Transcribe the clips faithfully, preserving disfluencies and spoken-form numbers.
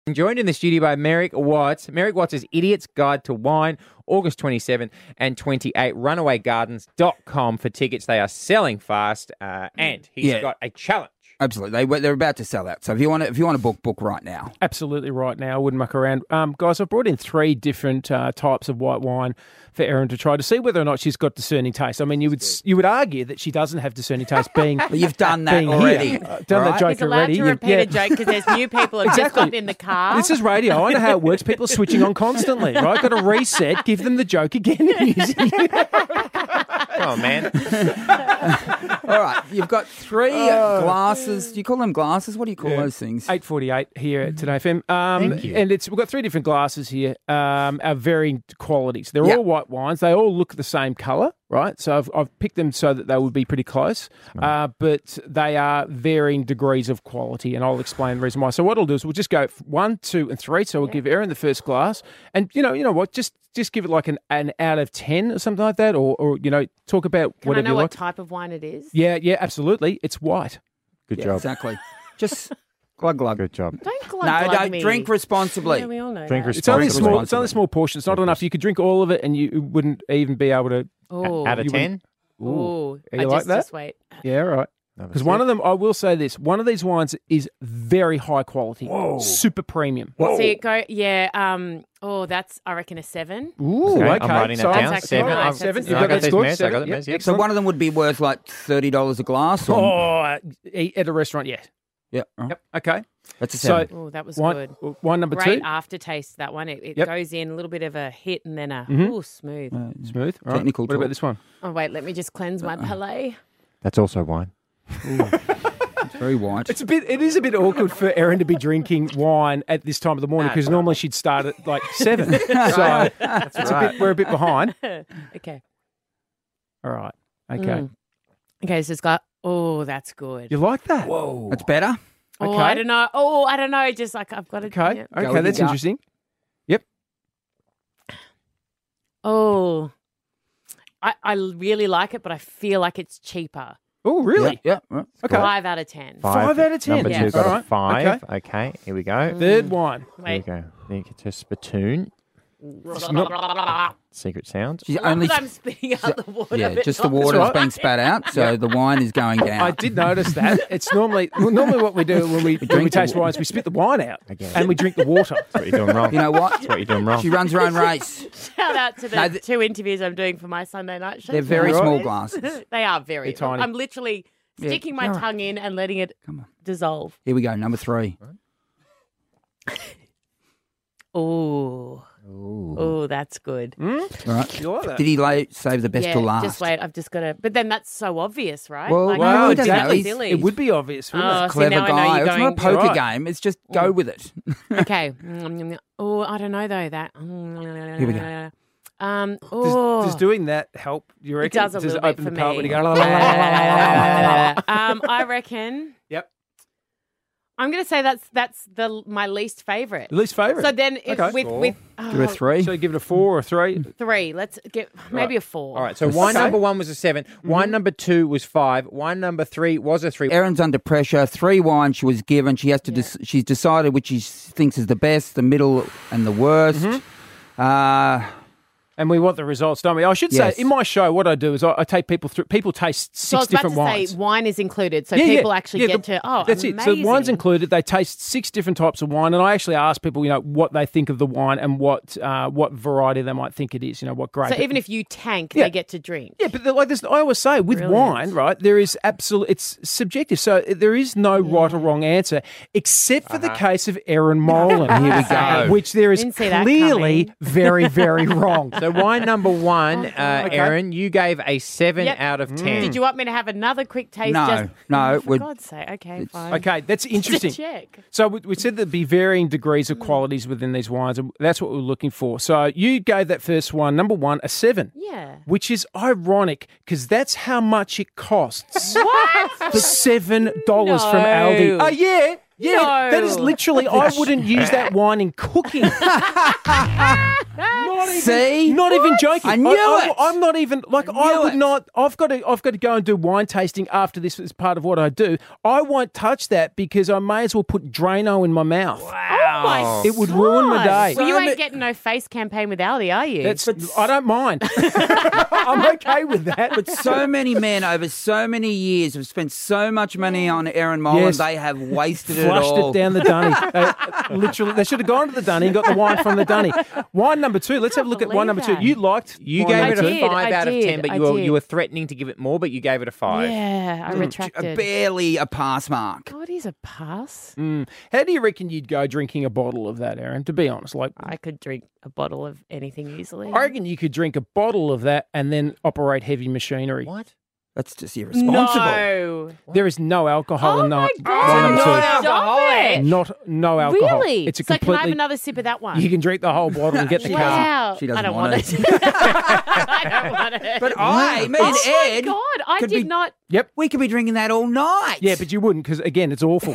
Joined in the studio by Merrick Watts. Merrick Watts' Idiot's Guide to Wine, August twenty-seventh and twenty-eighth. runaway gardens dot com for tickets. They are selling fast, uh, and he's Yeah. got a challenge. Absolutely. They, they're about to sell out. So if you want to, if you want to book, book right now. Absolutely right now. I wouldn't muck around. Um, guys, I've brought in three different uh, types of white wine for Erin to try to see whether or not she's got discerning taste. I mean, you would you would argue that she doesn't have discerning taste being But you've done that being already. here. Uh, done right? that joke He's allowed already. to You- repeat yeah. a joke because there's new people who have just Exactly. got in the car. This is radio. I know how it works. People are switching on constantly, right? Got to reset, give them the joke again. Come on, man. All right. You've got three Oh. glasses. Do you call them glasses? What do you call those things? eight forty-eight here at Today F M. Um, Thank you. And it's we've got three different glasses here, um, of varying qualities. They're Yeah. all white wines. They all look the same colour, right? So I've, I've picked them so that they would be pretty close, uh, but they are varying degrees of quality, and I'll explain the reason why. So what I'll do is we'll just go one, two, and three. So we'll give Erin the first glass, and you know, you know what, just just give it like an, an out of ten or something like that, or or you know, talk about Can I whatever know you what like. type of wine it is? Yeah, yeah, absolutely. It's white. Good Yeah, job. exactly. Just glug glug. Good job. Don't glug No, glug don't me. drink responsibly. Yeah, we all know Drink that. It's only a Responsibly. small. It's only a small portion. It's not enough. You could drink all of it, and you wouldn't even be able to. Oh, Out of You ten? Ooh. You I like just, that? Just wait. Yeah, right. Because one of them, I will say this: one of these wines is very high quality, super premium. See it go. Yeah. Um. Oh, that's I reckon a seven. Ooh, Okay, okay. I'm writing that So down. I'm- That's Seven. actually I'm- nice. Seven. That's You've a got I that got scored. these, mate. I got Seven. them, Yep, yes. So excellent. one of them would be worth like thirty dollars a glass. Or... Oh, eat at a restaurant, yeah. Yeah. right. Yep. Okay. That's a So seven. Oh, that was wine, good. wine number Great two. aftertaste. That one. It, it Yep. goes in a little bit of a hit and then a Mhm. ooh smooth. Uh, Smooth. All right. Technical What talk. about this one? Oh wait, let me just cleanse my palate. That's also wine. it's very white. It's a bit. It is a bit awkward for Erin to be drinking wine at this time of the morning because normally she'd start at like seven. So it's a bit. We're a bit behind. Okay. All right. Okay. Mm. Okay, so it's got. Oh, that's good. You like that? Whoa. That's better. Oh, Okay. I don't know. Oh, I don't know. Just like I've got to. Okay. yeah. Go Okay. with That's your gut. interesting. Oh, I I really like it, but I feel like it's cheaper. Oh, really? Yeah. yeah, right. Okay. Five out of ten. Five out of ten. Number Yeah. two got All a right. five. Okay. Here we go. Third wine. Here we Wait. go. Then you get to spittoon. Secret sounds. She's I love only. that I'm spitting out the water. Yeah, but just the not- water's right. being spat out, so the wine is going down. I did notice that. It's normally well, normally what we do when we when we drink the taste wa- wines, we spit the wine out Again. and we drink the water. That's what you're doing wrong. You know what? That's what you're doing wrong. She runs her own race. Shout out to the No, th- two interviews I'm doing for my Sunday night show. They're very Right. small glasses. They are very. They're tiny. I'm literally Yeah, sticking my you're right. tongue in and letting it Come on. dissolve. Here we go. Number three. Oh, Ooh. oh, that's good. All right. You like that? Did he lay, save the best yeah, till last? just wait. I've just got to. But then that's so obvious, right? Well, like, well, oh, he it's doesn't know. really He's- silly. It would be obvious, wouldn't Oh, it? see, Clever now I know guy. you're It's not a going- poker Right. game. It's just go with it. Okay. Oh, I don't know though. That. Here we go. Um. Does, Oh. does doing that help? You it reckon? does a does little it bit open for the palate me. when you go? La, la, la, la, la, la, la. um, I reckon. Yep. I'm going to say that's that's the my least favorite. Least favourite. So then, if Okay. with Four. with Give it a oh, three. So give it a four or a three. three, let's get maybe a four. All right, so wine Okay. number one was a seven. Wine number two was five. Wine number three was a three. Erin's under pressure. Three wines she was given. She has to. Yeah. Dec- she's decided which she thinks is the best, the middle, and the worst. Uh, And we want the results, don't we? I should Yes. say, in my show, what I do is I, I take people through. People taste So I six was about different to wines. say wine is included, so Yeah, yeah. people actually Yeah, get the- to oh, that's amazing. it. So wine's included. They taste six different types of wine, and I actually ask people, you know, what they think of the wine and what uh, what variety they might think it is. You know, what grape. So it- even if you tank, Yeah. they get to drink. yeah, but like this, I always say with Brilliant. wine, right? There is absolute. It's subjective, so there is no right or wrong answer, except for the case of Erin Molan. Here we go. Which there is Didn't see that clearly coming. very, very wrong. So wine number one, uh, Okay. Erin, you gave a seven Yep. out of ten. Did you want me to have another quick taste? No, just, no, Oh, for we're- God's sake. Okay, fine. Okay, that's Just to interesting. check. So we, we said there'd be varying degrees of qualities within these wines, and that's what we're looking for. So you gave that first one, number one, a seven. Yeah. Which is ironic because that's how much it costs. What? Seven dollars from No. Aldi. Oh yeah, yeah. No. That is literally. I wouldn't use that wine in cooking. Not even, See? not even joking. I knew I, it. am not even like I, knew would it. not. I've got to. I've got to go and do wine tasting after this as part of what I do. I won't touch that because I may as well put Drano in my mouth. Oh Oh my It would ruin my God. day. Well, you So ain't ma- getting no face campaign with Aldi, are you? That's, I don't mind. I'm okay with that. But so many men over so many years have spent so much money on Aaron Molan, Yes. they have wasted it Flushed all. it down the dunny. They, literally, they should have gone to the dunny and got the wine from the dunny. Wine number two. Let's have a look at wine believe number two. that. You liked You wine gave number it a two? did, five I out of did, ten, but I you were did. you were threatening to give it more, but you gave it a five. yeah, I retracted. Barely a pass mark. Oh, it is a pass. Mm. How do you reckon you'd go drinking a bottle of that, Aaron? To be honest, like I could drink a bottle of anything easily. I reckon you could drink a bottle of that and then operate heavy machinery. What? That's just irresponsible. No. There is no alcohol Oh in my that. God. wine number two. Not Stop alcoholic. it. Not no alcohol. Really? It's a so can I have completely. another sip of that one? You can drink the whole bottle and get the She car. Wow. She doesn't I don't want want, it. it. I don't want it. But I, me and oh Ed, my God, I could did be- not. Yep. we could be drinking that all night. Yeah, but you wouldn't because again, it's awful.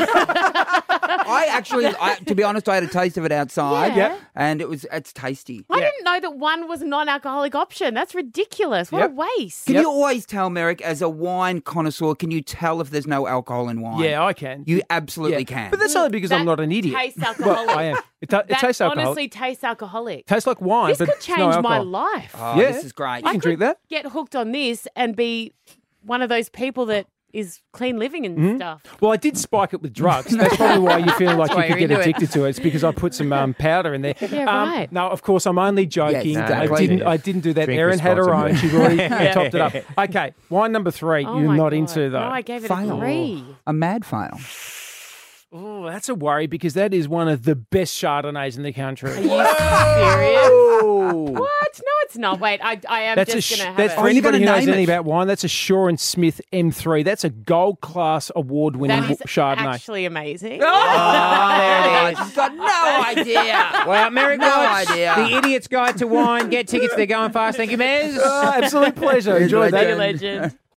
I actually, I, to be honest, I had a taste of it outside. Yeah. Yep. And it was, it's tasty. I Yeah. didn't know that one was a non-alcoholic option. That's ridiculous. What Yep. a waste. Can Yep. you always tell, Merrick, as a wine connoisseur, can you tell if there's no alcohol in wine? yeah, I can. You absolutely Yeah. can. But that's only because I'm That not an idiot. tastes Well, alcoholic. I am. It, ta- it That tastes alcoholic. honestly tastes alcoholic. tastes like wine, This but could it's no change my alcohol. life. Oh, Yeah. this is great. You can drink that. Get hooked on this and be one of those people that is clean living and Mm-hmm. stuff. Well, I did spike it with drugs. That's probably why you feel like That's why you could you're get into it. addicted to it. It's because I put some um, powder in there. Yeah, um, right. No, of course, I'm only joking. Yes, I exactly. didn't. I didn't do that. Drink Erin had her own. responsibly. She's already topped it up. Okay, wine number three. Oh you're my not God. into though. No, I gave it Fail. a three. A mad fail. Oh, that's a worry because that is one of the best Chardonnays in the country. Are you serious? Oh. What? No, it's not. Wait, I, I am That's a just sh- going to have that's it. for Oh, you're anybody who gonna knows name anything it. about wine. That's a Shaw and Smith M three. That's a gold class award winning That is Chardonnay. actually amazing. Oh, there it is. You've got no idea. Well, Merrick No Watts, idea. The Idiot's Guide to Wine. Get tickets. They're going fast. Thank you, Mez. Oh, absolute pleasure. Here's Enjoy what I that. did. Legend.